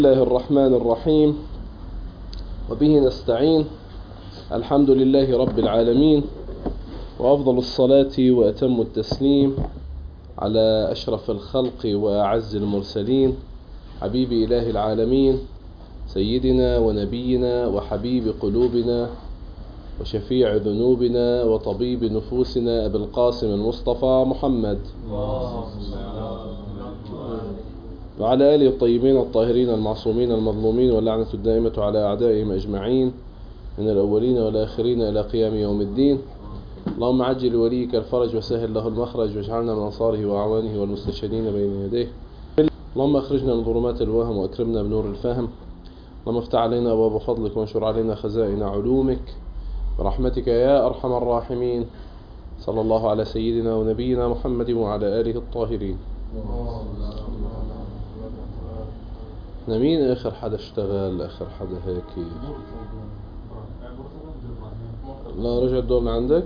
بسم الله الرحمن الرحيم وبه نستعين. الحمد لله رب العالمين، وأفضل الصلاة وأتم التسليم على أشرف الخلق وأعز المرسلين، حبيب إله العالمين، سيدنا ونبينا وحبيب قلوبنا وشفيع ذنوبنا وطبيب نفوسنا أبي القاسم المصطفى محمد وعلى آله الطيبين الطاهرين المعصومين المظلومين، واللعنة الدائمة على أعدائهم أجمعين من الأولين والآخرين إلى قيام يوم الدين. اللهم عجل وليك الفرج وسهل له المخرج، واجعلنا من أنصاره وأعوانه والمستشهدين بين يديه. اللهم أخرجنا من ظلمات الوهم وأكرمنا بنور الفهم. اللهم افتح علينا أبواب فضلك وانشر علينا خزائن علومك برحمتك يا أرحم الراحمين. صلى الله على سيدنا ونبينا محمد وعلى آله الطاهرين. مين آخر حدا اشتغل؟ آخر حدا هيك؟ لا، رجع الدور لعندك؟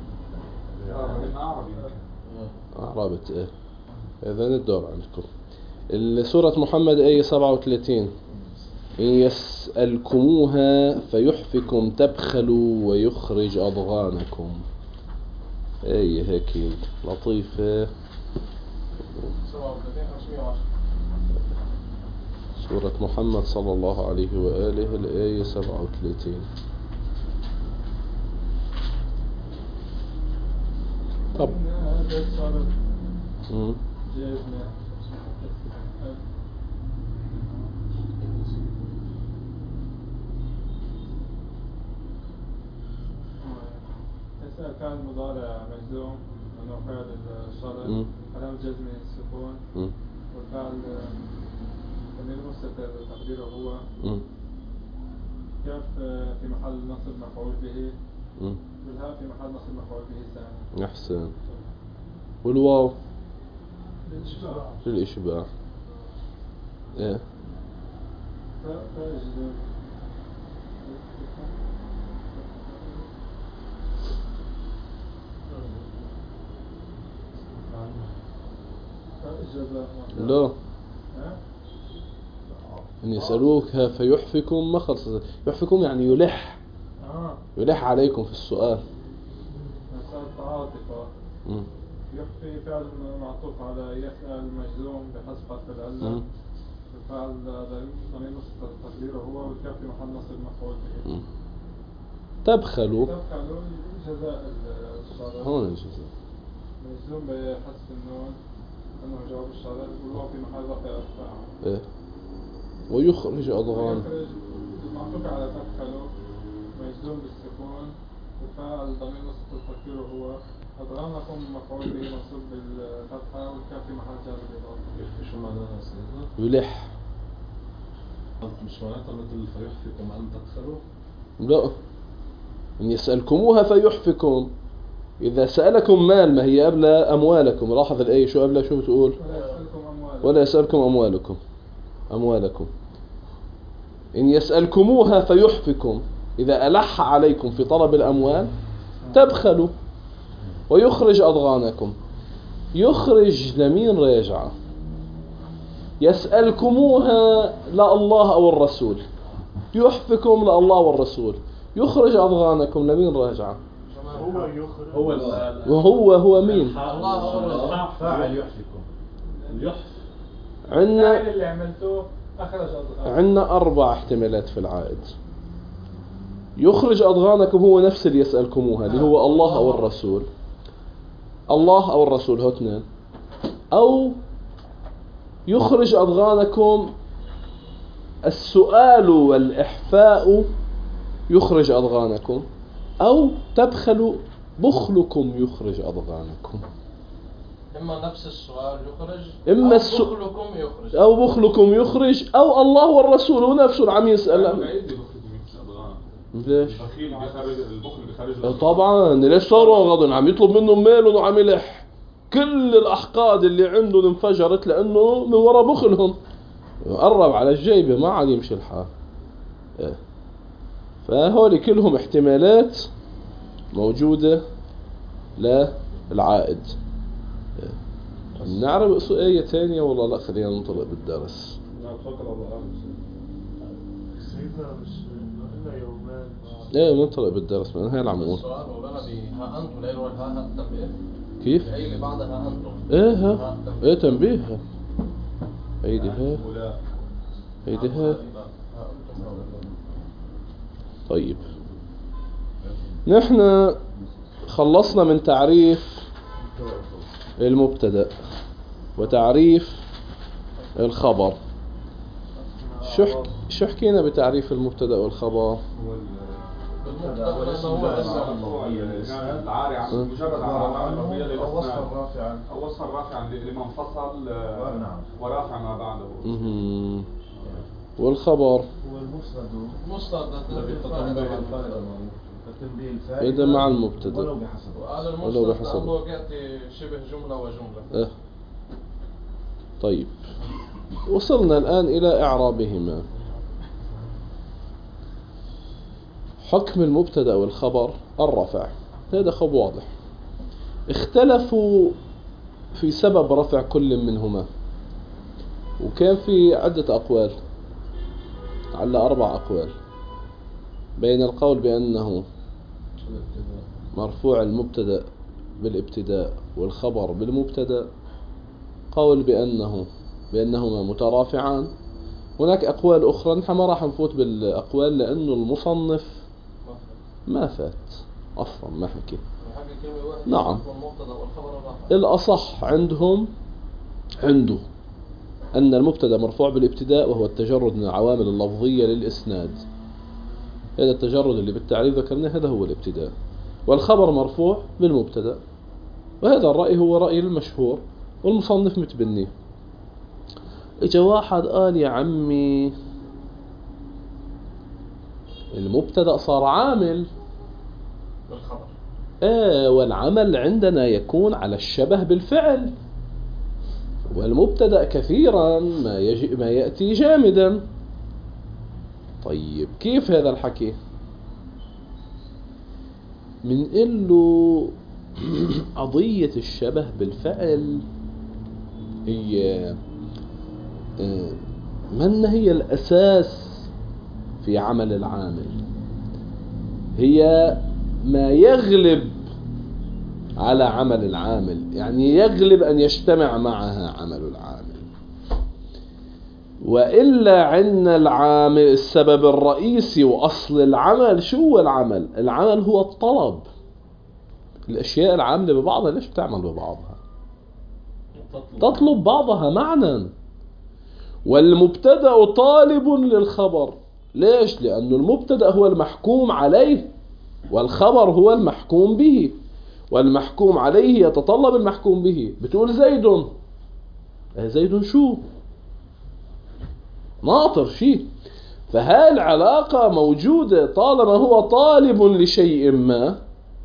أعرابت إيه؟ إذن الدور عندكم. سورة محمد آية 37: إن يسألكموها فيحفكم تبخلوا ويخرج أضغانكم. آية هيك لطيفة. سورة محمد صلى الله عليه وآله الآية 37. طب كان مضارع مجزوم انه فعل الشرط، علامة جزم السكون، والفعل ضمير مستتر تقديره هو، كيف في محل نصب مفعول به، والهاء في محل نصب مفعول به ثاني. أحسن. والواو للإشباع. إيه؟ لا، إن يسألوك فيحفكم، ما خلص. يحفكم يعني يلح، يلح عليكم في السؤال. تعاطفة. يحفي فعل معطوف على يسأل مجزوم بحذف حرف العلة، الفعل ضمير مستتر تقديره هو، والكاف في محل نصب مفعول به. تبخلوا جزاء الشرط. هون الجزاء مجزوم بحذف النون انه جواب الشرط، والواو في محل رفع الفاعل. إيه؟ ويخرج أضغان. يخرج معطوف على تبخلوا مجزوم بالسكون، الفاعل ضمير مستتر تقديره هو، أضغانكم مفعول به منصوب بالفتحة، والكاف في محل جر بالإضافة. شو معناها سيدنا؟ يلح. مش معناتها مثل فيحفكم أن تدخلوا؟ لا، إن يسألكموها فيحفكم. إذا سألكم مال، ما هي قبل أموالكم. لاحظ الآية شو قبلها، شو بتقول؟ ولا يسألكم أموالكم. أموالكم. إن يسألكموها فيحفكم، إذا ألح عليكم في طلب الأموال تبخلوا ويخرج أضغانكم. يخرج لمين راجعة؟ يسألكموها لله أو الرسول، يحفكم لله والرسول. يخرج أضغانكم لمين راجعة؟ هو يخرج. وهو مين؟ الله هو فاعل يحفكم. اليحف عندنا اللي عملتوه أخرج أضغانكم. عندنا 4 احتمالات في العائد. يخرج أضغانكم هو نفس اللي يسألكموها، اللي هو الله أو الرسول. الله أو الرسول هو 2. أو يخرج أضغانكم السؤال والإحفاء يخرج أضغانكم، أو تبخلوا بخلكم يخرج أضغانكم. إما نفس السؤال يخرج، إما بخلكم يخرج، أو بخلكم يخرج، أو الله والرسول هو نفسه اللي عم يسأل. ليش؟ البخل بيخرج. طبعا ليش صاروا غضن عم يطلب منهم مال وعم يلح. كل الأحقاد اللي عندهم انفجرت لأنه من وراء بخلهم. قرب على الجيبة ما عاد يمشي الحال. فهولي كلهم احتمالات موجودة للعائد. نعرف آية ثانية والله لا، خلينا ننطلق بالدرس. نعم، تفضل الله. سيدنا مش إلا يومان ايه بننطلق بالدرس من هاي العمود. السؤال مولانا ها أنتم لا يروي ها التنبيه. كيف؟ الآية اللي بعدها ها أنتم. ايه ها ايه تنبيه. هيدي ها هيدي ها. ها أنتم هؤلاء. طيب نحن خلصنا من تعريف المبتدأ وتعريف الخبر. شو حكينا بتعريف المبتدأ والخبر؟ بالمبتدأ هو اسم عاري عن مجرد علامة إضافية للأسنان رافعا أو وصفا رافعا لمن فصل ورافع ما بعده. والخبر هو المسند الذي التنبيه الفائدة إذا مع المبتدأ ولو بحسب وقال ولو المسند بحسب. لأنه يأتي شبه جملة وجملة. طيب وصلنا الآن إلى إعرابهما. حكم المبتدأ والخبر الرفع، هذا خب واضح. اختلفوا في سبب رفع كل منهما، وكان في عدة أقوال، على 4 أقوال، بين القول بأنه مرفوع المبتدأ بالابتداء والخبر بالمبتدأ، قول بأنهما مترافعان. هناك أقوال أخرى، نحن ما راح نفوت بالأقوال لأنه المصنف ما فات أصلا، ما حكي. نعم الأصح عنده أن المبتدأ مرفوع بالابتداء، وهو التجرد من العوامل اللفظية للإسناد. هذا التجرد اللي بالتعريف ذكرناه هذا هو الابتداء. والخبر مرفوع بالمبتدأ، وهذا الرأي هو رأي المشهور والمصنف متبنيه. اجا واحد قال يا عمي المبتدأ صار عامل بالخبر. والعمل عندنا يكون على الشبه بالفعل، والمبتدأ كثيرا ما يأتي جامدا. طيب كيف هذا الحكي؟ من له قضية الشبه بالفعل هي من هي الأساس في عمل العامل، هي ما يغلب على عمل العامل، يعني يغلب أن يجتمع معها عمل العامل. وإلا عندنا العامل السبب الرئيسي وأصل العمل. شو هو العمل؟ العمل هو الطلب. الأشياء العاملة ببعضها ليش بتعمل ببعضها؟ تطلب بعضها معنى. والمبتدأ طالب للخبر. ليش؟ لأن المبتدأ هو المحكوم عليه، والخبر هو المحكوم به، والمحكوم عليه يتطلب المحكوم به. بتقول زيد، زيد شو؟ ناطر شيء. فهاي العلاقة موجودة طالما هو طالب لشيء ما.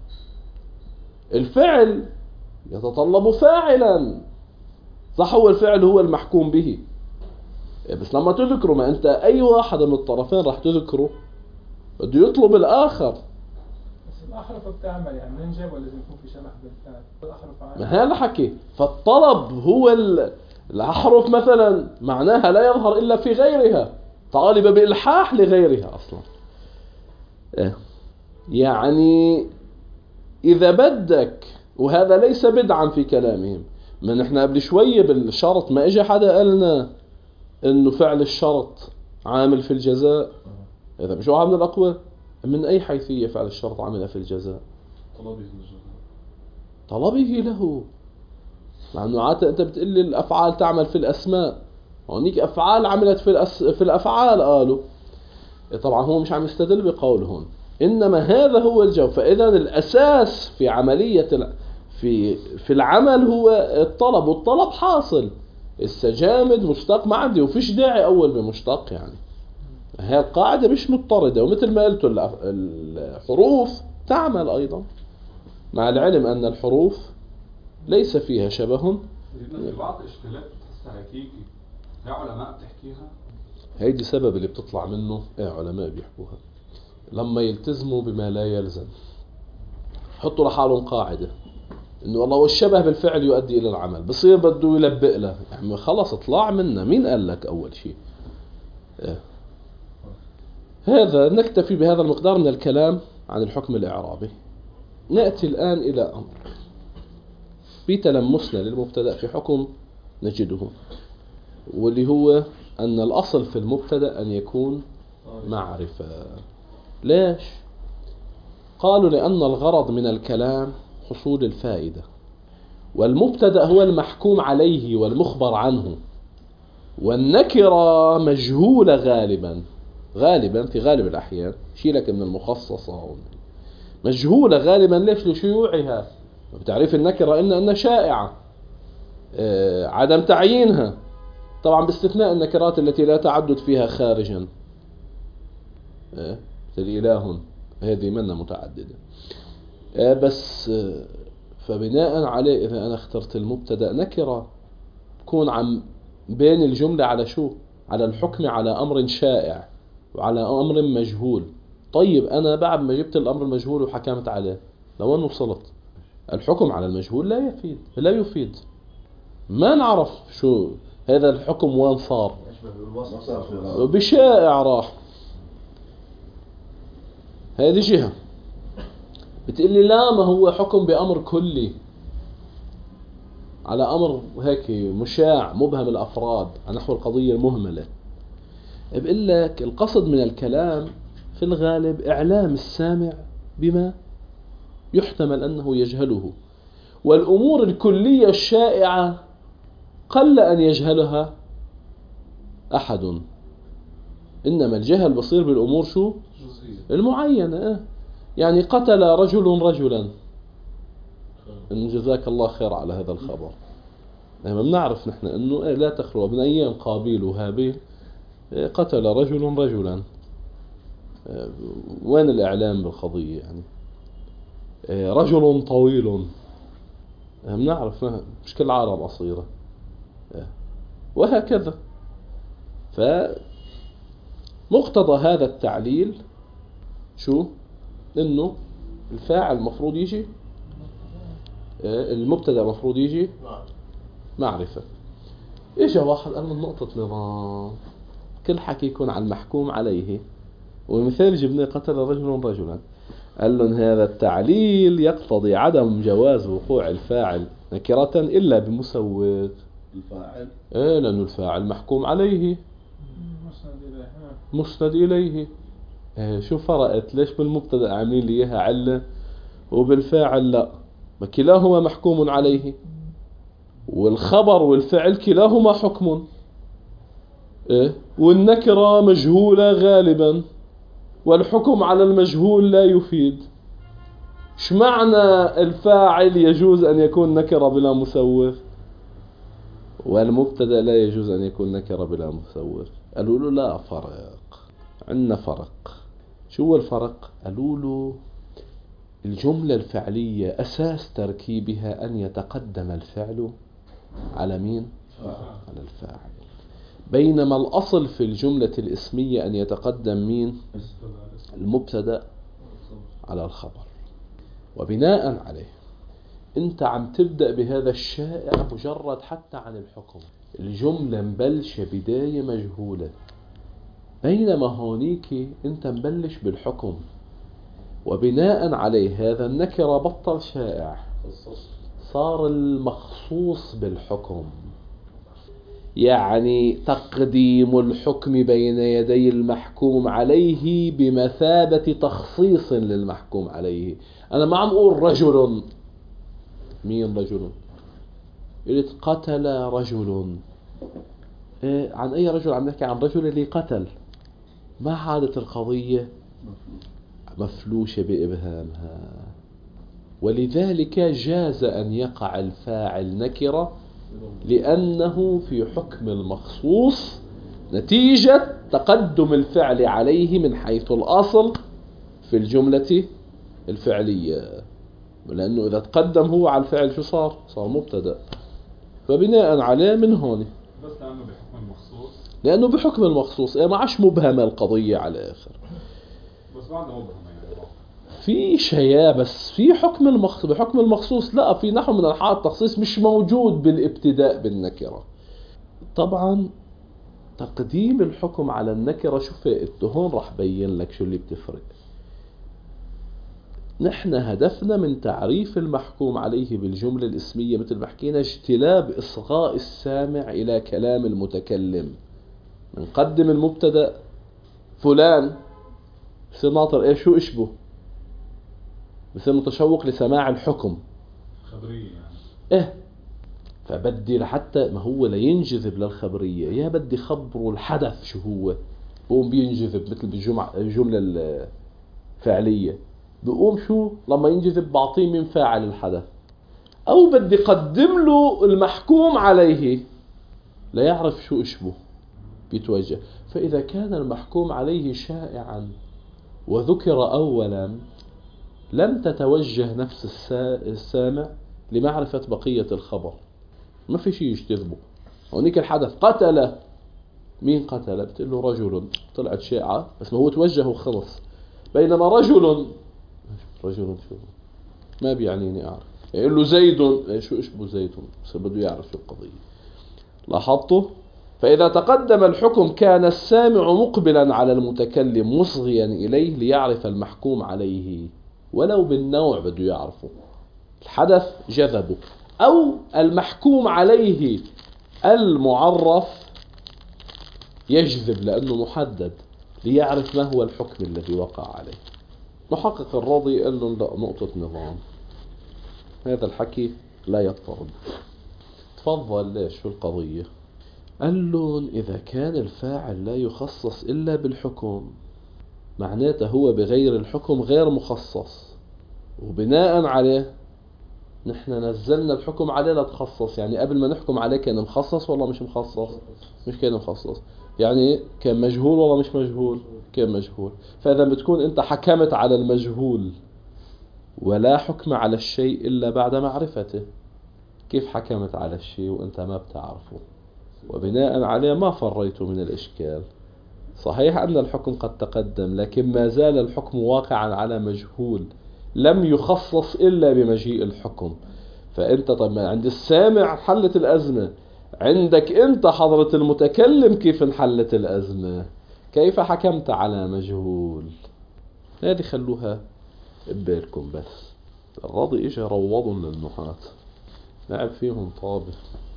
الفعل يتطلب فاعلا، صح؟ هو الفعل هو المحكوم به. بس لما تذكره، ما انت اي واحد من الطرفين راح تذكره بده يطلب الاخر. بس الأحرف بتعمل، يعني منين جاب ولا لازم يكون في شبه بالفعل؟ الأحرف عامل. ما هذا حكي. فالطلب هو الأحرف مثلا معناها لا يظهر إلا في غيرها، طالبة بإلحاح لغيرها أصلا. يعني إذا بدك، وهذا ليس بدعا في كلامهم. ما نحن قبل شوية بالشرط ما إجا حدا قالنا إنه فعل الشرط عامل في الجزاء. إذا مش واحد من الأقوى، من أي حيثية فعل الشرط عامل في الجزاء؟ طلبه له. لأنه عادة أنت بتقلي الأفعال تعمل في الأسماء، هونيك أفعال عملت في الأفعال قالوا. طبعا هو مش عم يستدل بقولهم، إنما هذا هو الجو. فإذا الأساس في عملية في العمل هو الطلب، والطلب حاصل. السجامد مشتق ما عندي، وفيش داعي أول بمشتق. يعني هي القاعدة مش مضطردة. ومثل ما قلت الحروف تعمل أيضا، مع العلم أن الحروف ليس فيها شبه. في بعض اشكالات بتحسها هيكيكي، هي علماء بتحكيها. هيدي سبب اللي بتطلع منه علماء بيحكوها لما يلتزموا بما لا يلزم. حطوا لحالهم قاعدة انه والله والشبه بالفعل يؤدي الى العمل، بصير بده يلبق له. يعني خلص اطلع منه، مين قال لك اول شيء؟ هذا نكتفي بهذا المقدار من الكلام عن الحكم الإعرابي. نأتي الآن إلى أمر بتلمسنا للمبتدأ في حكم نجده، واللي هو أن الأصل في المبتدأ أن يكون معرفة. ليش؟ قالوا لأن الغرض من الكلام حصول الفائدة، والمبتدأ هو المحكوم عليه والمخبر عنه، والنكرة مجهولة غالبا في غالب الأحيان، شيلك من المخصصة مجهولة غالبا. ليش؟ لشيوعها، بتعريف النكرة أن شائعة، عدم تعيينها، طبعا باستثناء النكرات التي لا تعدد فيها خارجا، الإله هذه منها متعددة. بس فبناء عليه إذا أنا اخترت المبتدأ نكرة تكون عم بين الجملة على شو؟ على الحكم على أمر شائع وعلى أمر مجهول. طيب أنا بعد ما جبت الأمر المجهول وحكمت عليه لوين وصلت؟ الحكم على المجهول لا يفيد، ما نعرف شو هذا الحكم وين صار، بشائع راح. هذه جهة. بتقلي لا، ما هو حكم بأمر كلي على أمر هيك مشاع مبهم الأفراد نحو القضية المهملة. بقول لك القصد من الكلام في الغالب إعلام السامع بما يحتمل أنه يجهله، والأمور الكلية الشائعة قل أن يجهلها أحد، إنما الجهل بصير بالأمور شو؟ المعينة. يعني قتل رجل رجلا، إن جزاك الله خير على هذا الخبر. ما بنعرف نحن إنه لا تخلو من أيام قابيل وهابيل قتل رجل رجلا. وين الإعلام بالقضية؟ يعني رجل طويل، بنعرف مش كل العالم قصيرة، وهكذا. فمقتضى هذا التعليل شو؟ إنه الفاعل مفروض يجي، المبتدأ مفروض يجي معرفة. إجا واحد قال من نقطة نظام كل حكي يكون عن المحكوم عليه، ومثال جبنا قتل رجل رجلا، قال لهم هذا التعليل يقتضي عدم جواز وقوع الفاعل نكرة إلا بمسوغ الفاعل، لأنه الفاعل محكوم عليه مسند إليه. شو فرقت؟ ليش بالمبتدأ عاملين لي إياها علة وبالفاعل لا؟ ما كلاهما محكوم عليه، والخبر والفعل كلاهما حكم، والنكرة مجهولة غالبا، والحكم على المجهول لا يفيد. ايش معنى الفاعل يجوز أن يكون نكرة بلا مسوغ والمبتدأ لا يجوز أن يكون نكرة بلا مسوغ؟ قالوا له لا فرق، عندنا فرق. شو هو الفرق؟ قالوا له الجملة الفعلية أساس تركيبها أن يتقدم الفعل على مين؟ على الفاعل، بينما الأصل في الجملة الاسمية أن يتقدم مين؟ المبتدأ على الخبر. وبناء عليه أنت عم تبدأ بهذا الشائع مجرد حتى عن الحكم، الجملة مبلشة بداية مجهولة، بينما هونيك أنت مبلش بالحكم، وبناء عليه هذا النكرة بطل شائع، صار المخصوص بالحكم. يعني تقديم الحكم بين يدي المحكوم عليه بمثابة تخصيص للمحكوم عليه. أنا ما عم أقول رجل، مين رجل؟ قلت قتل رجل، عن أي رجل عم نحكي؟ عن رجل اللي قتل. ما عادت القضية مفلوشة بإبهامها، ولذلك جاز أن يقع الفاعل نكرة لأنه في حكم المخصوص نتيجة تقدم الفعل عليه من حيث الأصل في الجملة الفعلية، لأنه إذا تقدم هو على الفعل شو صار؟ صار مبتدأ. فبناء عليه من هون بس لأنه بحكم المخصوص، لأنه بحكم المخصوص ما عادش مبهمة القضية على آخر، بس بعد مبهمة يعني في شيء بس في حكم بحكم المخصوص لا، في نحو من أنحاء التخصيص مش موجود بالابتداء بالنكرة. طبعا تقديم الحكم على النكرة. شوف هون راح بين لك شو اللي بتفرق. نحن هدفنا من تعريف المحكوم عليه بالجملة الاسمية مثل ما حكينا اجتلاب إصغاء السامع إلى كلام المتكلم. نقدم المبتدأ فلان، بصير ناطر ايش شو اشبه، بصير متشوق لسماع الحكم خبرية يعني. فبدي لحتى ما هو لينجذب للخبرية، يا بدي خبره الحدث شو هو، بقوم بينجذب مثل بالجملة الفعلية، بقوم شو لما ينجذب بعطيه من فاعل الحدث. أو بدي قدم له المحكوم عليه ليعرف شو اشبه بيتوجه. فإذا كان المحكوم عليه شائعا وذكر أولا لم تتوجه نفس السامع لمعرفة بقية الخبر، ما في شيء يجتذبه. هونيك الحدث قتل، مين قتل؟ بتقول له رجل، طلعت شائعة بس ما هو توجه وخلص. بينما رجل شو ما بيعنيني أعرف، يقول له زيد، شو اشبه زيد، بس بده يعرف شو القضية. لاحظته؟ فإذا تقدم الحكم كان السامع مقبلا على المتكلم مصغيا إليه ليعرف المحكوم عليه، ولو بالنوع بده يعرفه، الحدث جذبه، أو المحكوم عليه المعرف يجذب لأنه محدد ليعرف ما هو الحكم الذي وقع عليه. محقق الراضي قال له لا، نقطة نظام، هذا الحكي لا يضطرب. تفضل، ليش شو القضية؟ قال لهم إذا كان الفاعل لا يخصص إلا بالحكم معناته هو بغير الحكم غير مخصص، وبناء عليه نحن نزلنا الحكم عليه لتخصص. يعني قبل ما نحكم عليه كان مخصص ولا مش مخصص؟ مش كان مخصص. يعني كان مجهول ولا مش مجهول؟ كان مجهول. فإذا بتكون أنت حكمت على المجهول ولا حكم على الشيء إلا بعد معرفته، كيف حكمت على الشيء وأنت ما بتعرفه؟ وبناء عليه ما فريت من الإشكال. صحيح أن الحكم قد تقدم، لكن ما زال الحكم واقعا على مجهول لم يخصص إلا بمجيء الحكم. فأنت طيب عند السامع حلت الأزمة، عندك أنت حضرة المتكلم كيف انحلت الأزمة؟ كيف حكمت على مجهول؟ هذه خلوها ببالكم. بس الراضي إجا روضهم للنحاة، لعب فيهم طابة.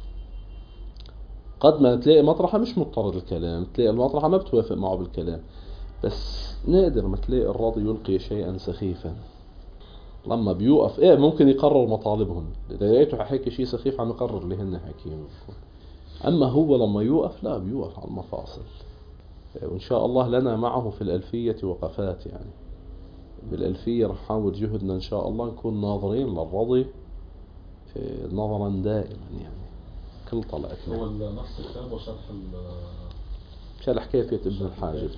قد ما تلاقي مطرحة مش مضطرد الكلام، تلاقي المطرحة ما بتوافق معه بالكلام، بس نادر ما تلاقي الراضي يلقي شيئا سخيفا. لما بيوقف ممكن يقرر مطالبهم، إذا لقيته حكي شيء سخيف عم يقرر اللي هن حكيهم. أما هو لما يوقف لا، بيوقف على المفاصل. وإن شاء الله لنا معه في الألفية وقفات. يعني بالألفية رح نحاول جهدنا إن شاء الله نكون ناظرين للراضي نظرا دائما، يعني كل طلعتنا. هو نفس الكتاب وشرح شرح كافية ابن الحاجب.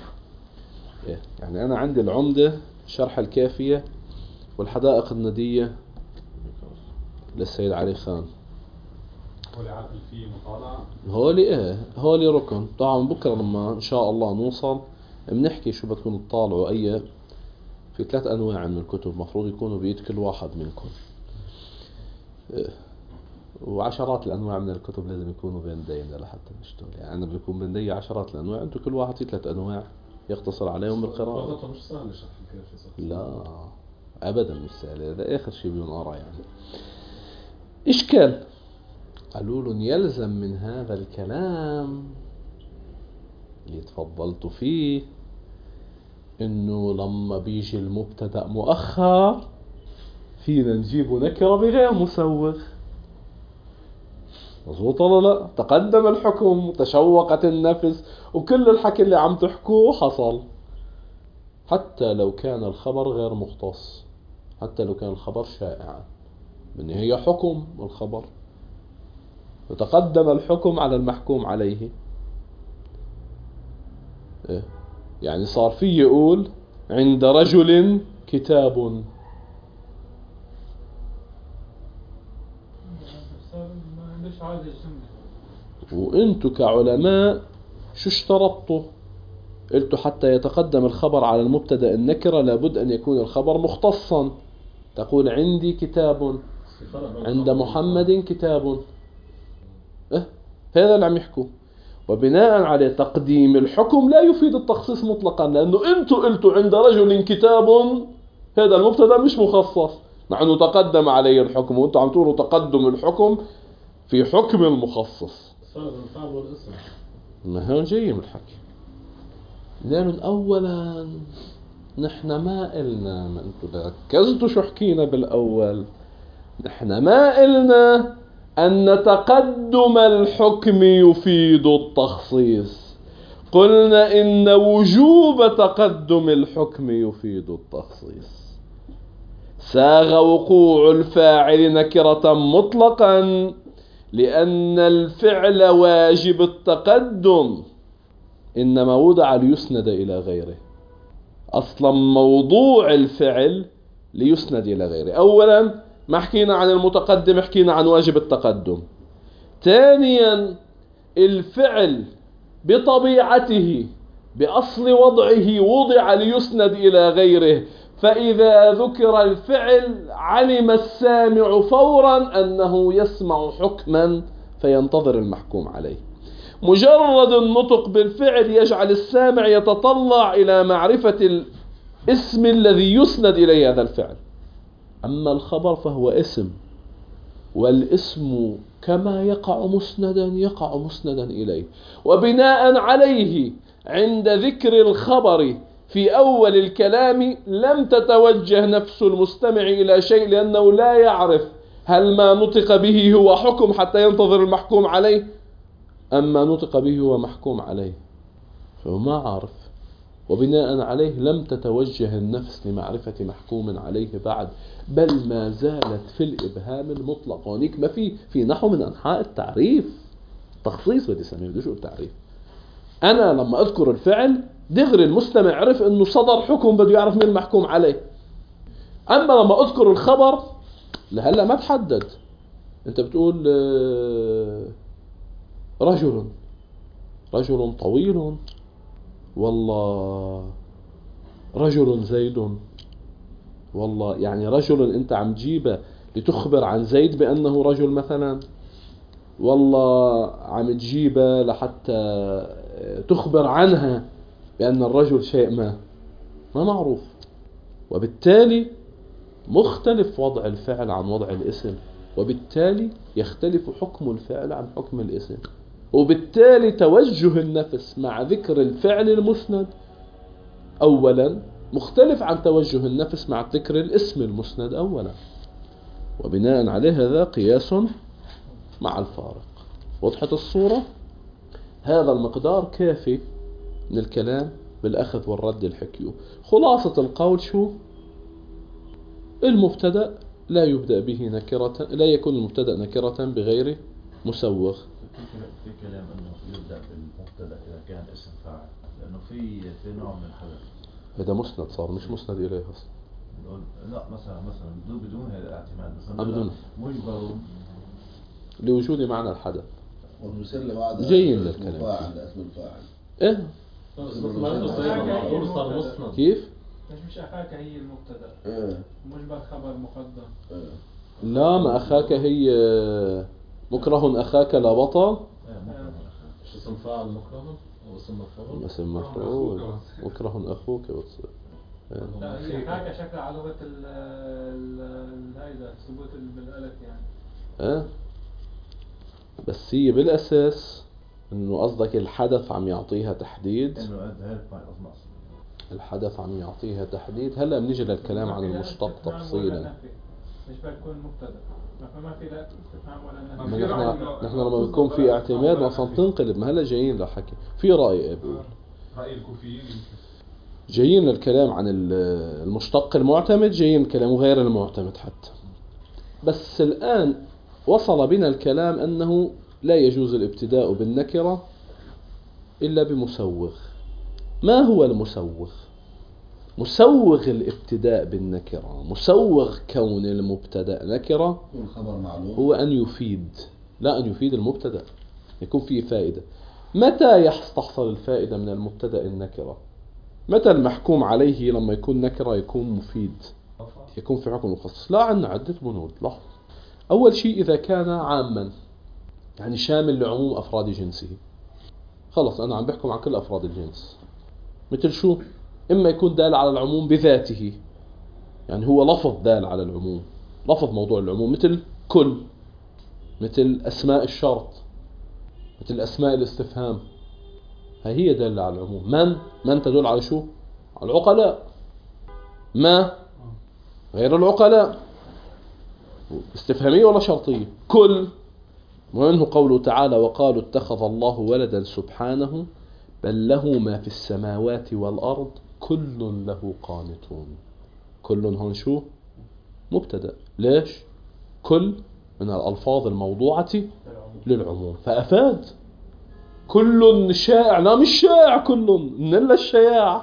يعني أنا عندي العمدة شرح الكافية والحدائق الندية للسيد علي خان. هولي عقل فيه مطالعة، هولي ركن. طبعا بكرة لما إن شاء الله نوصل بنحكي شو بدكم تطالعوا. في 3 أنواع من الكتب مفروض يكونوا بيد كل واحد منكم، وعشرات الأنواع من الكتب لازم يكونوا بين دينا لحتى نشتغل. يعني أنا بيكون بين دي 10 الأنواع، أنتم كل واحد في 3 أنواع يقتصر عليهم بالقراءة. مش سهل شرح الكافي صح؟ لا أبدا مش سهل، هذا آخر شيء بينقرأ. يعني إشكال. قالوا لهم يلزم من هذا الكلام اللي تفضلت فيه إنه لما بيجي المبتدأ مؤخر فينا نجيب نكرة بغير مسوغ. مظبوط ولا لا؟ تقدم الحكم، تشوقت النفس، وكل الحكي اللي عم تحكوه حصل، حتى لو كان الخبر غير مختص، حتى لو كان الخبر شائعا، من هي حكم الخبر، وتقدم الحكم على المحكوم عليه. يعني صار فيه يقول عند رجل كتاب، وانتو كعلماء شو اشترطوا؟ قلتوا حتى يتقدم الخبر على المبتدأ النكرة لابد أن يكون الخبر مختصا. تقول عندي كتاب، عند محمد كتاب، هذا اللي عم يحكوا. وبناء عليه تقديم الحكم لا يفيد التخصيص مطلقا، لأنه أنتوا قلتوا عند رجل كتاب، هذا المبتدا مش مخصص مع أنه تقدم عليه الحكم، وأنتوا عم تقولوا تقدم الحكم في حكم المخصص. صار الفعل والاسم. ما هو جاي من الحكي. لأنه أولا نحن ما قلنا، ما أنتوا ركزتوا شو حكينا بالأول، نحن ما قلنا أن تقدم الحكم يفيد التخصيص، قلنا إن وجوب تقدم الحكم يفيد التخصيص. ساغ وقوع الفاعل نكرة مطلقا لأن الفعل واجب التقدم، إنما وضع ليسند إلى غيره. أصلا موضوع الفعل ليسند إلى غيره. أولا ما حكينا عن المتقدم، حكينا عن واجب التقدم. ثانيا الفعل بطبيعته بأصل وضعه وضع ليسند إلى غيره، فإذا ذكر الفعل علم السامع فورا أنه يسمع حكما فينتظر المحكوم عليه. مجرد النطق بالفعل يجعل السامع يتطلع إلى معرفة الاسم الذي يسند إليه هذا الفعل. أما الخبر فهو اسم، والاسم كما يقع مسندا إليه، وبناء عليه عند ذكر الخبر في أول الكلام لم تتوجه نفس المستمع إلى شيء، لأنه لا يعرف هل ما نطق به هو حكم حتى ينتظر المحكوم عليه، أما نطق به هو محكوم عليه فهو ما عارف، وبناء عليه لم تتوجه النفس لمعرفة محكوم عليه بعد، بل ما زالت في الإبهام المطلق. ونيك ما في نحو من أنحاء التعريف، تخصيص بدي سميه، بدي شو التعريف. أنا لما أذكر الفعل دغري المستمع عرف إنه صدر حكم بده يعرف مين المحكوم عليه. أما لما أذكر الخبر لهلا ما بحدد، أنت بتقول رجل طويل، والله رجل زيد، والله يعني رجل أنت عم تجيبه لتخبر عن زيد بأنه رجل مثلا، والله عم تجيبه لحتى تخبر عنها بأن الرجل شيء ما معروف. وبالتالي مختلف وضع الفعل عن وضع الاسم، وبالتالي يختلف حكم الفعل عن حكم الاسم، وبالتالي توجه النفس مع ذكر الفعل المسند أولا مختلف عن توجه النفس مع ذكر الاسم المسند أولا، وبناء عليه هذا قياس مع الفارق. وضحت الصورة؟ هذا المقدار كافي من الكلام بالأخذ والرد الحكيو. خلاصة القول شو؟ المبتدأ لا يبدأ به نكرة، لا يكون المبتدأ نكرة بغير مسوغ. في كلام انه يبدأ بالمبتدأ اذا كان اسم فاعل، لانه في نوع من الحذف. هذا مسند صار مش مسند اليه اصلا. لا مثلا بدون هذا الاعتماد، بدون مجبر لوجود معنى الحدث. والمسر اللي بعده جايين للكلام. اسم الفاعل. ايه صار مسند. كيف؟ مش أخاك هي المبتدأ، مجبر خبر مقدم. لا، ما أخاك هي مكره أخاك لا بطل. مش اسم فاعل مكره أو اسم مفعول؟ اسم مفعول مكره أخوك بتصير. لا هي أخاك شكل على لغة هيدا ثبوت بالألف يعني. بس هي بالأساس إنه قصدك الحدث عم يعطيها تحديد. الحدث عم يعطيها تحديد. هلا بنيجي للكلام عن المشتق تفصيلا. مش بيكون مبتدأ، ما في لا استفهام ولا نفي. نحن لما بيكون في اعتماد اصلا تنقلب. ما هلا جايين لحكي في رأي بقول رأي الكوفيين، جايين للكلام عن المشتق المعتمد، جايين الكلام غير المعتمد حتى. بس الآن وصل بنا الكلام أنه لا يجوز الابتداء بالنكرة إلا بمسوغ. ما هو المسوغ؟ مسوغ الابتداء بالنكرة، مسوغ كون المبتدأ نكرة هو أن يفيد، لا أن يفيد المبتدأ، يكون فيه فائدة. متى تحصل الفائدة من المبتدأ النكرة؟ متى المحكوم عليه لما يكون نكرة يكون مفيد، يكون في حكم مخصص؟ لا، عندنا عدة بنود. لاحظ، أول شيء إذا كان عاما يعني شامل لعموم أفراد جنسه، خلص أنا عم بحكم عن كل أفراد الجنس. مثل شو؟ إما يكون دال على العموم بذاته، يعني هو لفظ دال على العموم، لفظ موضوع العموم، مثل كل، مثل أسماء الشرط، مثل أسماء الاستفهام، هي دالة على العموم. من تدل على شو؟ على العقلاء. ما غير العقلاء، استفهامية ولا شرطية. كل، ومنه قوله تعالى وقالوا اتخذ الله ولدا سبحانه بل له ما في السماوات والأرض كل له قانتون. كل هون شو؟ مبتدأ. ليش؟ كل من الألفاظ الموضوعة للعموم، فأفاد كل شائع. لا مش شائع كل، من إلا الشياع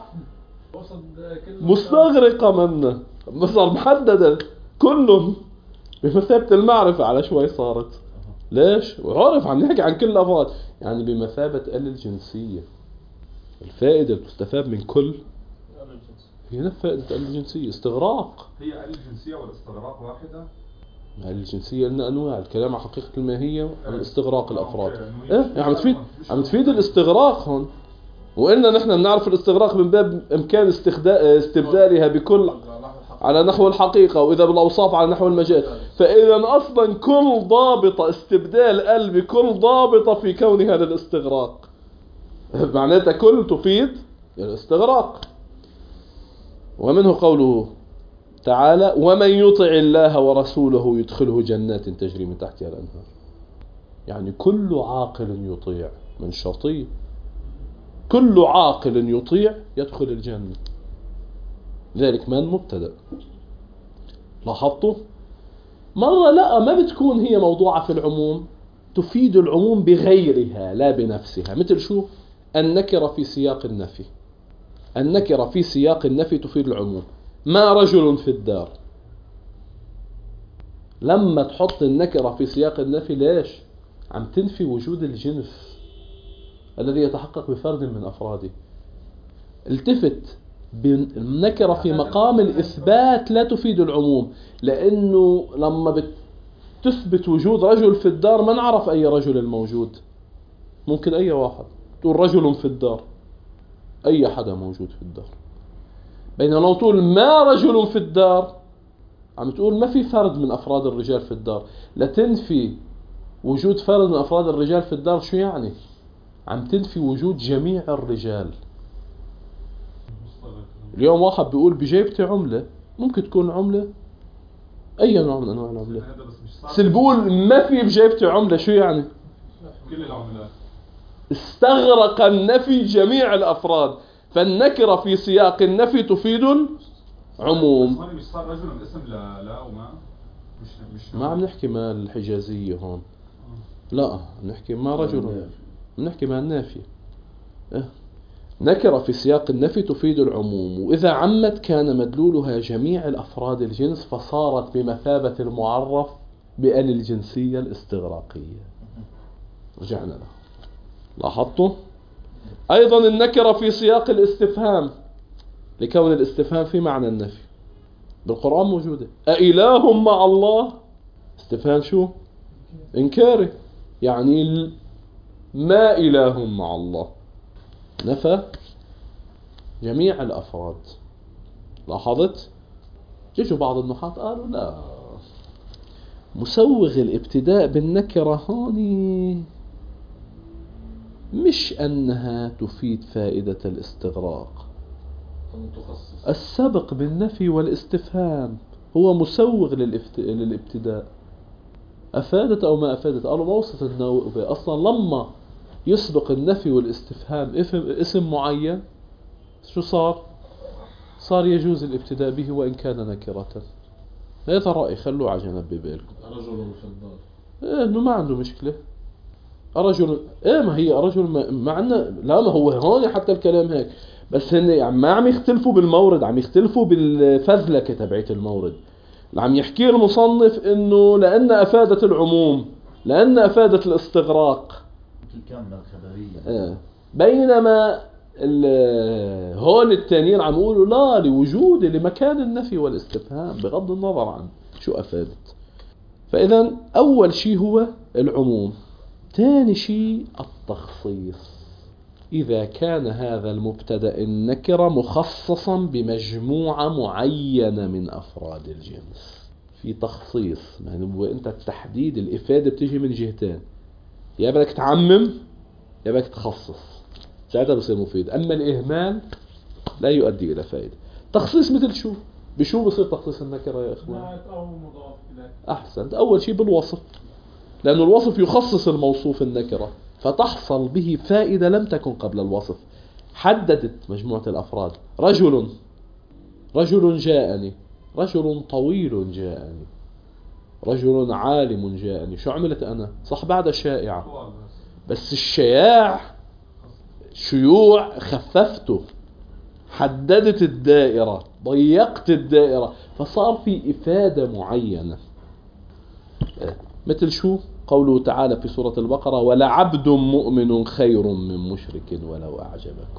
مستغرقة منه، صار محددة. كل بمثابة المعرفة على شوي صارت. ليش؟ وعرف عم نحكي عن كل الأفراد، يعني بمثابة الجنسية. الفائدة المستفاد من كل هي فائدة الجنسية، استغراق. هي الجنسية والاستغراق واحدة؟ الجنسية لنا أنواع، الكلام عن حقيقة الماهية والاستغراق الأفراد. إيه عم تفيد الاستغراق هون. وإننا نحن بنعرف الاستغراق من باب إمكان استبدالها بكل على نحو الحقيقة، وإذا بالأوصاف على نحو المجال. فإذا أصلا كل ضابطة، استبدال ال بكل ضابطة في كونها للاستغراق، معناتها كل تفيد الاستغراق. ومنه قوله تعالى ومن يطع الله ورسوله يدخله جنات تجري من تحتها الأنهار. يعني كل عاقل يطيع، من شرطي كل عاقل يطيع يدخل الجنة. ذلك من مبتدأ. لاحظتوا؟ مرة لا، ما بتكون هي موضوعة في العموم، تفيد العموم بغيرها لا بنفسها. مثل شو؟ النكرة في سياق النفي. النكرة في سياق النفي تفيد العموم. ما رجل في الدار. لما تحط النكرة في سياق النفي، ليش؟ عم تنفي وجود الجنس الذي يتحقق بفرد من أفراده. التفت، بالنكرة في مقام الإثبات لا تفيد العموم، لأنه لما بتثبت وجود رجل في الدار ما نعرف أي رجل الموجود، ممكن أي واحد، تقول رجل في الدار أي حدا موجود في الدار. بينما لو تقول ما رجل في الدار عم تقول ما في فرد من أفراد الرجال في الدار. لتنفي وجود فرد من أفراد الرجال في الدار شو يعني؟ عم تنفي وجود جميع الرجال. اليوم واحد بيقول بجيبتي عملة، ممكن تكون عملة أي نوع من أنواع العملة. بس اللي بيقول ما في بجيبتي عملة شو يعني؟ كل العملات. استغرق النفي جميع الأفراد، فالنكرة في سياق النفي تفيد العموم. مش صار رجل اسم لا وما مش ما عم نحكي ما الحجازية هون، لا نحكي ما رجل، نحكي ما النافية. نكرة في سياق النفي تفيد العموم، وإذا عمت كان مدلولها جميع الأفراد الجنس، فصارت بمثابة المعرف بأل الجنسية الاستغراقية. رجعنا له. لاحظتوا؟ أيضا النكرة في سياق الاستفهام، لكون الاستفهام في معنى النفي، بالقرآن موجودة. أإله مع الله؟ استفهام شو؟ إنكاري، يعني ما إله مع الله، نفى جميع الأفراد. لاحظت؟ يجوا بعض النحاة قالوا لا، مسوغ الابتداء بالنكرة هوني مش أنها تفيد فائدة الاستغراق. السبق بالنفي والاستفهام هو مسوغ للابتداء. أفادت أو ما أفادت. قالوا موصف النووي أصلا لما يسبق النفي والاستفهام اسم معين شو صار يجوز الابتداء به وإن كان نكرة. هذا رأي خلوه على جنب ببالكم. رجل في الدار إنه ما عنده مشكلة. رجل ما هي رجل ما عندنا، لا ما هو هون حتى الكلام هيك، بس هن يعني ما عم يختلفوا بالمورد، عم يختلفوا بالفذلكة تبعية المورد. عم يحكي المصنف إنه لأن أفادت العموم، لأن أفادت الاستغراق الكاملة الخبرية. بينما هون التانيين عم يقولوا لا، لوجود لمكان النفي والاستفهام بغض النظر عن شو أفادت. فإذا أول شيء هو العموم، ثاني شيء التخصيص. إذا كان هذا المبتدأ النكرة مخصصا بمجموعة معينة من أفراد الجنس. في تخصيص، يعني وانت التحديد الإفادة بتيجي من جهتين، يا بدك تعمم يا بدك تخصص، ساعتها بصير مفيد. أما الإهمال لا يؤدي إلى فائدة. تخصيص مثل شو؟ بشو بصير تخصيص النكرة يا إخوان؟ نعت أو مضاف إليه. أحسنت. أول شيء بالوصف، لأن الوصف يخصص الموصوف النكرة فتحصل به فائدة لم تكن قبل الوصف. حددت مجموعة الأفراد، رجل جاءني، رجل طويل جاءني، رجل عالم جاءني. شو عملت أنا؟ صح بعد شائعة، بس شيوع خففته، حددت الدائرة، ضيقت الدائرة، فصار في إفادة معينة. مثل شو؟ قوله تعالى في سورة البقرة: ولعبد مؤمن خير من مشرك ولو أعجبكم.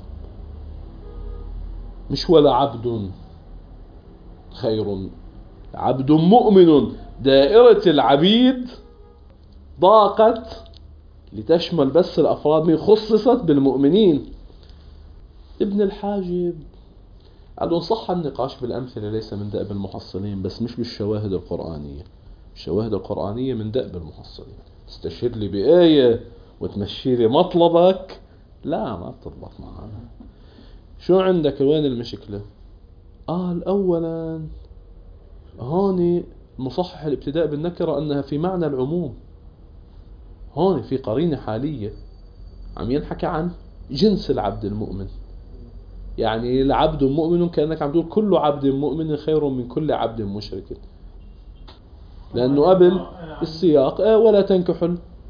مش ولعبد خير، عبد مؤمن. دائرة العبيد ضاقت لتشمل بس الأفراد من خصصت بالمؤمنين. ابن الحاجب قالوا صح النقاش بالأمثلة ليس من دأب المحصلين، بس مش بالشواهد القرآنية. الشواهد القرآنية من دأب المحصلين. تستشهد لي بآية وتمشي لي مطلبك، لا ما بتضبط معنا. شو عندك؟ وين المشكلة؟ أولا هون مصحح الابتداء بالنكرة أنها في معنى العموم. هون في قرينة حالية عم ينحكى عن جنس العبد المؤمن، يعني العبد مؤمن كأنك عم تقول كل عبد مؤمن خير من كل عبد مشرك، لأنه قبل السياق ولا تنكحوا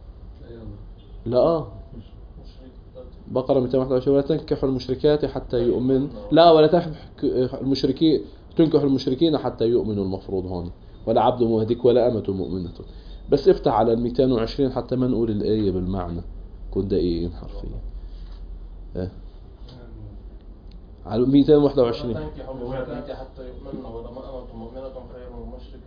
لا بقرة 221 ولا تنكحوا المشركات حتى يؤمن، لا ولا تنكحوا المشركين، تنكحوا المشركين حتى يؤمنوا. المفروض هون ولا عبد مهدك ولا أمة مؤمنة. بس افتح على 220 حتى ما نقول الآية بالمعنى، كن دقيقين حرفيا. على 221 تنكحوا المشركات حتى يؤمنوا ولا أمة مؤمنة خير من مشرك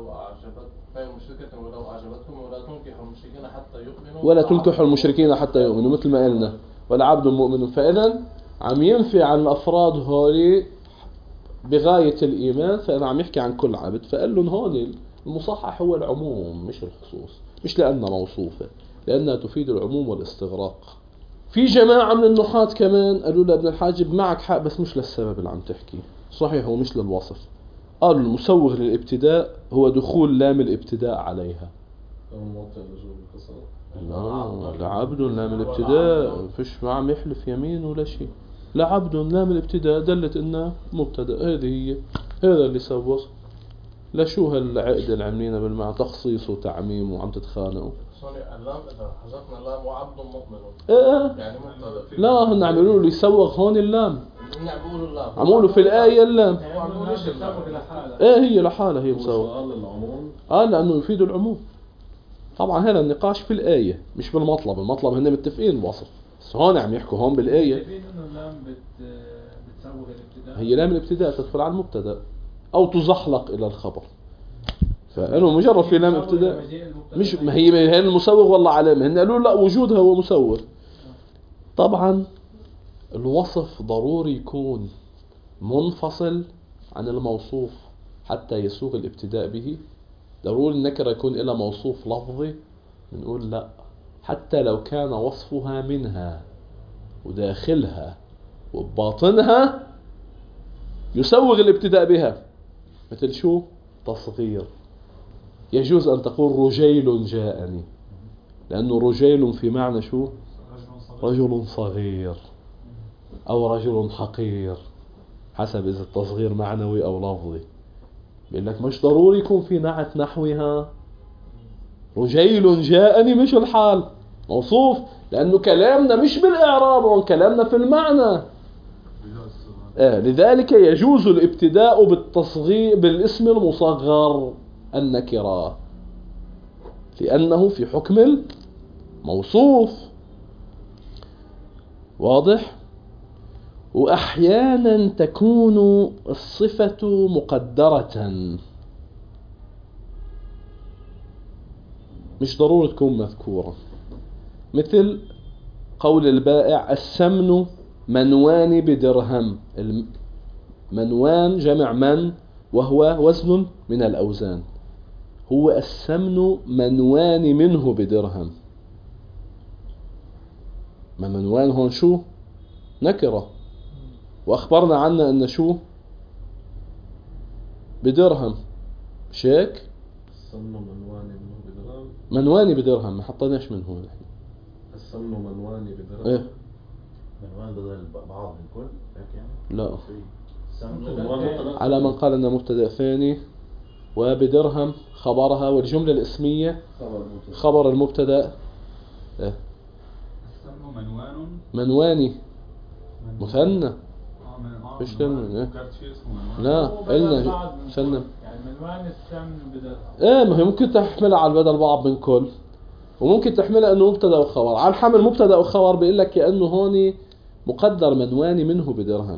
ولو أعجبتكم ولا تنكحوا المشركين حتى يؤمنوا ولا تنكحوا المشركين حتى يؤمنوا، مثل ما قلنا ولا عبد مؤمن. فإذا عم ينفي عن الأفراد هولي بغاية الإيمان، فأنا عم يحكي عن كل عبد. فقال لهم هون المصحح هو العموم مش الخصوص، مش لأنها موصوفة، لأنها تفيد العموم والاستغراق. في جماعة من النحاة كمان قالوا لابن الحاجب معك حق بس مش للسبب اللي عم تحكي، صحيح هو مش للوصف. قالوا المسوغ للابتداء هو دخول لام الابتداء عليها. لا لعبد لام الابتداء فيش، ما عم يحلف يمين ولا شيء. لعبد لام الابتداء دلت انها مبتدأ، هذه هي، هذا اللي سوغ. لا شو هالعقد اللي عاملينها بالمعنى تخصيص وتعميم وعم تتخانقوا. اللام إذا حذفنا اللام وعبد مؤمن يعني مبتدأ. لا هن عم يقولوا له يسوغ هون اللام، هن عم بيقولوا اللام، عم يقولوا في الآية اللام. هو عم بيقولوا ليش اللام هي لحالها هي مسوغ. لأنه يفيد العموم. طبعا هذا النقاش في الآية مش بالمطلب. المطلب هن متفقين الوصف، بس هون عم يحكوا هون بالآية. هي لام الابتداء تدخل على المبتدأ أو تزحلق إلى الخبر، فإنه مجرد في لام ابتداء مش ما هي المسوغ والله علامة. هن قالوا لا وجودها هو مسوغ. طبعا الوصف ضروري يكون منفصل عن الموصوف حتى يسوغ الابتداء به. ضروري النكرة يكون إلى موصوف لفظي. نقول لا، حتى لو كان وصفها منها وداخلها وباطنها يسوغ الابتداء بها. مثل شو؟ تصغير. يجوز أن تقول رجيل جاءني، لأنه رجيل في معنى شو؟ رجل صغير أو رجل حقير، حسب إذا التصغير معنوي أو لفظي. بيقول لك مش ضروري يكون في نعت نحوها. رجيل جاءني مش الحال موصوف، لأنه كلامنا مش بالإعراب، وكلامنا في المعنى. لذلك يجوز الابتداء بالتصغير بالاسم المصغر النكرة، لأنه في حكم الموصوف. واضح؟ وأحيانا تكون الصفة مقدرة، مش ضروري تكون مذكورة. مثل قول البائع السمن منوان بدرهم. منوان جمع من، وهو وزن من الأوزان. هو السمن منوان منه بدرهم. ما منوان هون شو؟ نكرة، وأخبرنا عنه أن شو؟ بدرهم. مش هيك؟ السمن منواني منه بدرهم. منواني بدرهم، ما حطيناش من هون. السمن منواني بدرهم. ايه منوان بدل بعض من كل هيك يعني. لا، سمن على من قال أنه مبتدأ ثاني، وبدرهم خبرها، والجملة الاسمية خبر المبتدأ. إيه؟ السمن منوان منواني مثنى. فيش كلمة إيه؟ فكرت شيء اسمه منوان. لا هو قلنا بدل بعض من مثنى. كل. يعني منوان السمن بدل. ايه، ما هي ممكن تحملها على البدل بعض من كل، وممكن تحملها انه مبتدا وخبر. على الحمل مبتدا وخبر بيقول لك كانه هون مقدر منواني منه بدرهم.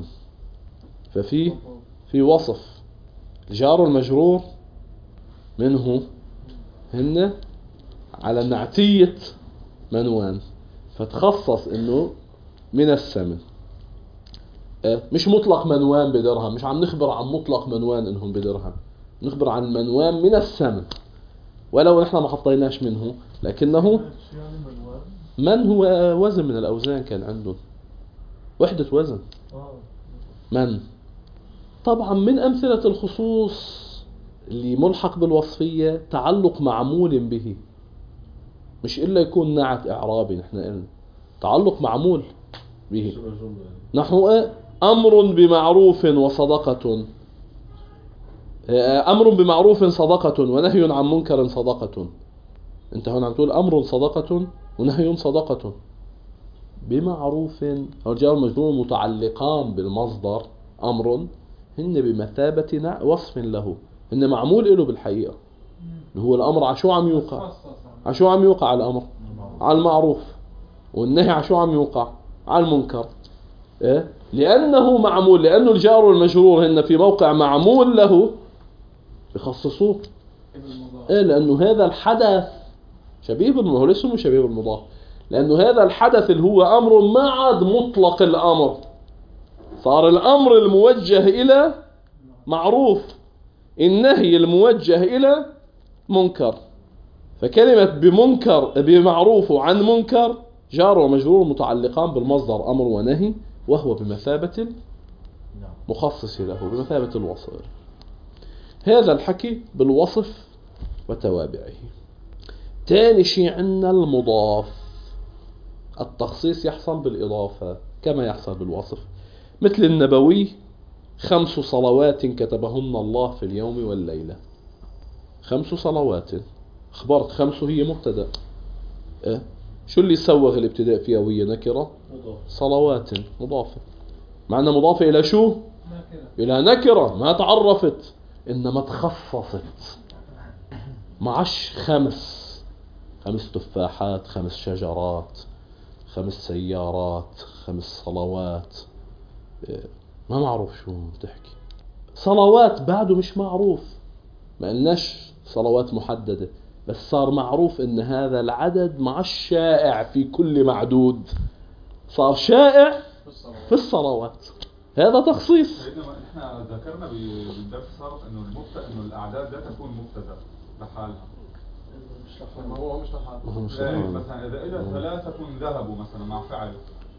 في وصف الجار والمجرور منه هن على نعتية منوان، فتخصص انه من السمن. مش مطلق منوان بدرهم، مش عم نخبر عن مطلق منوان انهم بدرهم، نخبر عن منوان من السمن، ولو نحن ما حطيناش منه، لكنه من هو وزن من الأوزان كان عنده وحدة وزن. من طبعا من أمثلة الخصوص اللي ملحق بالوصفية تعلق معمول به، مش إلا يكون نعت إعرابي. نحن قلنا تعلق معمول به، نحو أمر بمعروف وصدقة. أمر بمعروف صدقة ونهي عن منكر صدقة. أنت هون عم تقول أمر صدقة ونهي صدقة. بمعروف أو الجار والمجرور متعلقان بالمصدر أمر، هن بمثابة وصف له، هن معمول له بالحقيقة. هو الأمر عشو عم يوقع، عشو عم يوقع الأمر على المعروف، والنهي عشو عم يوقع على المنكر. إيه؟ لأنه معمول، لأنه الجار والمجرور هن في موقع معمول له بخصصوه. إيه؟ لأنه هذا الحدث شبيه بالمضاف، ليس اسمه شبيه بالمضاف، لأنه هذا الحدث اللي هو أمر ما عاد مطلق الأمر، صار الأمر الموجه إلى معروف، النهي الموجه إلى منكر. فكلمة بمنكر بمعروف وعن منكر جار ومجرور متعلقان بالمصدر أمر ونهي، وهو بمثابة مخصص له، بمثابة الوصف. هذا الحكي بالوصف وتوابعه. تاني شيء عندنا المضاف. التخصيص يحصل بالإضافة كما يحصل بالوصف، مثل النبوي 5 صلوات كتبهن الله في اليوم والليلة. 5 صلوات، اخبرت 5 هي مبتدأ. شو اللي سوغ الابتداء فيها وهي نكرة؟ صلوات مضافة، معنى مضافة إلى شو؟ إلى نكرة ما تعرفت، إنما تخصصت. معش 5 تفاحات، 5 شجرات، 5 سيارات، 5 صلوات، ما معروف شو بتحكي. صلوات بعده مش معروف، ما قلناش صلوات محددة، بس صار معروف ان هذا العدد مع الشائع في كل معدود، صار شائع في الصلوات. هذا تخصيص. احنا ذكرنا بالدرس السابق انه الاعداد لا تكون مبتدا لحالها. مش لحالها، ما هو مش لحالها. يعني مثلا اذا اجى 3 ذهبوا مثلا مع فعل،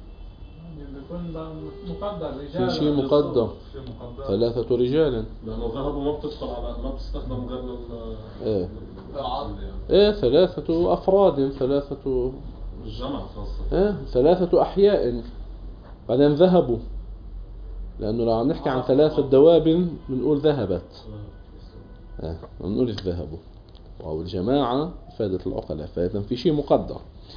بيكون مقدر رجال. في شيء مقدر 3 رجال، لأنه ذهبوا ما بتدخل على، ما بتستخدم غير العدل يعني. 3 أفراد، 3 الجمع خاصة. 3 أحياء. بعدين ذهبوا، لأنه لو عم نحكي عن 3 دواب بنقول ذهبت، بنقول ذهبوا. أو الجماعة فائدة العقلاء، فإذا في شيء مقدر.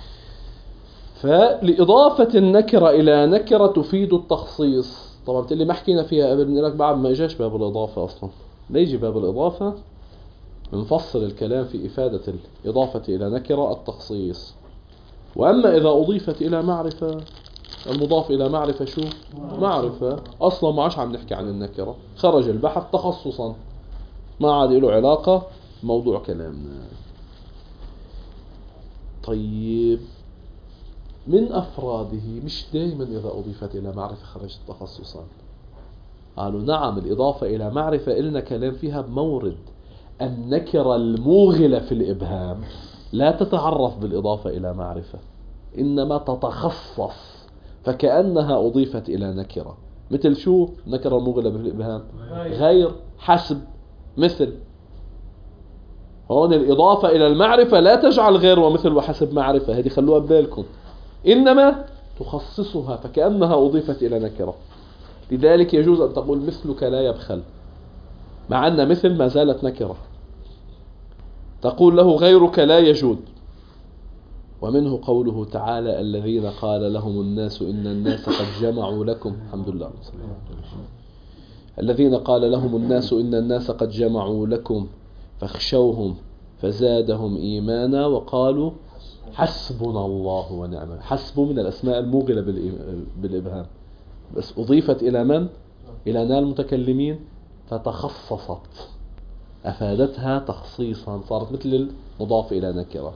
فلإضافة النكرة إلى نكرة تفيد التخصيص. طبعا بتقول لي ما حكينا فيها قبل، بنقول لك بعد ما اجاش باب الإضافة أصلا. ليجي باب الإضافة بنفصل الكلام في إفادة الإضافة إلى نكرة التخصيص. وأما إذا أضيفت إلى معرفة، المضاف إلى معرفة شو؟ معرفة أصلا، ما عادش عم نحكي عن النكرة، خرج البحث تخصصا، ما عاد له علاقة موضوع كلامنا. طيب من أفراده مش دائما إذا أضيفت إلى معرفة خرجت تخصصا. قالوا نعم، الإضافة إلى معرفة إلنا كلام فيها بمورد. النكرة الموغلة في الإبهام لا تتعرف بالإضافة إلى معرفة، إنما تتخصص، فكأنها أضيفت إلى نكرة. مثل شو نكرة الموغلة بالإبهام؟ غير، حسب، مثل. هون الإضافة إلى المعرفة لا تجعل غير ومثل وحسب معرفة، هذه خلوها ببالكم، إنما تخصصها فكأنها أضيفت إلى نكرة. لذلك يجوز أن تقول مثلك لا يبخل، مع أن مثل ما زالت نكرة. تقول له غيرك لا يجود. ومنه قوله تعالى الذين قال لهم الناس إن الناس قد جمعوا لكم. الحمد لله. الذين قال لهم الناس إن الناس قد جمعوا لكم فاخشوهم فزادهم إيمانا وقالوا حسبنا الله ونعم. حسب من الأسماء الموغلة بالإبهام، بس أضيفت إلى من؟ إلى نال المتكلمين، فتخصصت، أفادتها تخصيصا، صارت مثل المضاف إلى نكرة.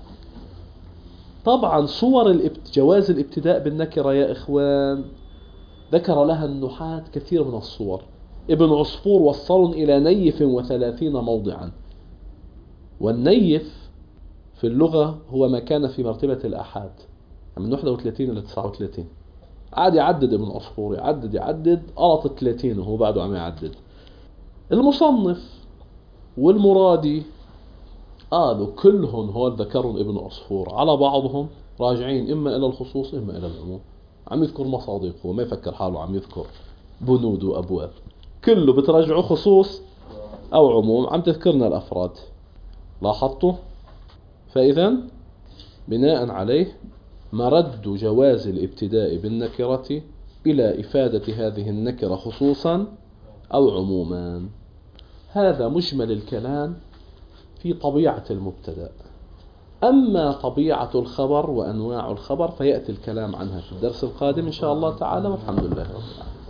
طبعا صور جواز الابتداء بالنكرة يا إخوان ذكر لها النحاة كثير من الصور. ابن عصفور وصل إلى نيف 30 موضعا. والنيف في اللغة هو ما كان في مرتبة الآحاد من 31 إلى 39. عاد يعدد ابن عصفور، يعدد قرط 30 وهو بعده عم يعدد. المصنف والمرادي قالوا كلهم هول ذكرهم ابن عصفور على بعضهم راجعين إما إلى الخصوص إما إلى العموم. عم يذكر مصادقه وما يفكر حاله عم يذكر بنود وأبواب، كله بترجعه خصوص أو عموم، عم تذكرنا الأفراد. لاحظتوا؟ فإذا بناء عليه مرد جواز الابتداء بالنكرة إلى إفادة هذه النكرة خصوصا أو عموما. هذا مجمل الكلام في طبيعة المبتدأ. أما طبيعة الخبر وأنواع الخبر فيأتي الكلام عنها في الدرس القادم إن شاء الله تعالى، والحمد لله رب العالمين.